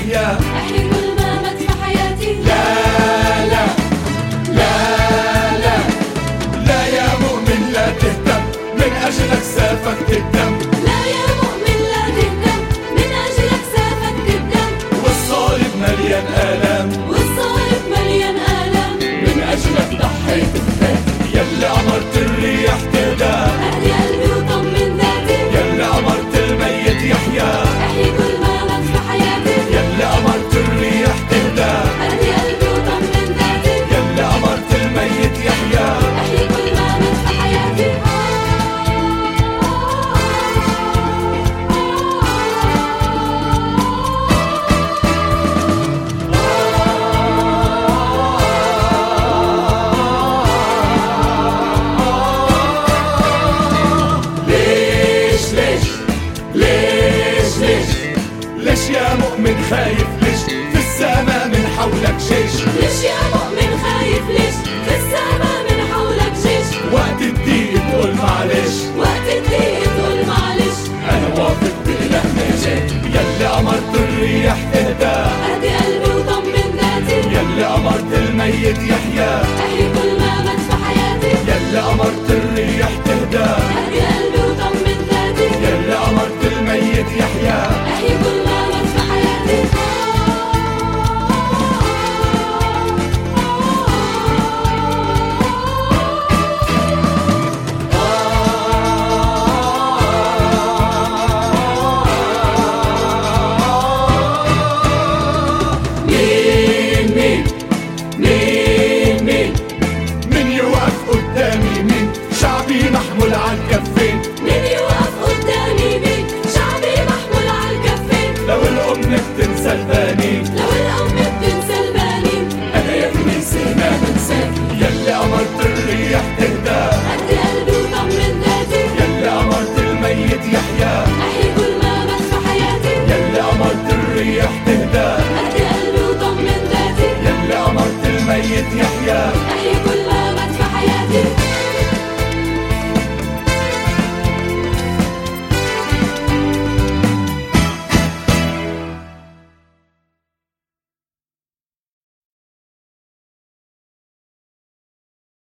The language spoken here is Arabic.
يحيا. أحيي كل ما مات في حياتي. لا لا لا لا لا يا مؤمن لا تهتم، من أجلك سفكت الدم. لا يا مؤمن لا تهتم، من أجلك سفكت الدم. والصليب مليان آلام، والصليب مليان آلام. من أجلك ضحيت بذاتي، يلي أمرت الريح تهدى. أهدي قلبي وطمن ذاتي. يلي أمرت الميت يحيا. أحيي كل ما مات في حياتي. يلي أمرت الريح تهدى. أهدي قلبي وطمن ذاتي. يلي أمرت الميت يحيا. أحيي كل ما مات في حياتي. ليش يا مؤمن خايف؟ ليش في السماء من حولك جيش؟